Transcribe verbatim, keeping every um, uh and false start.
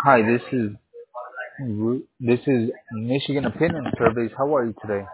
Hi, this is Ru- this is Michigan Opinion Surveys. How are you today?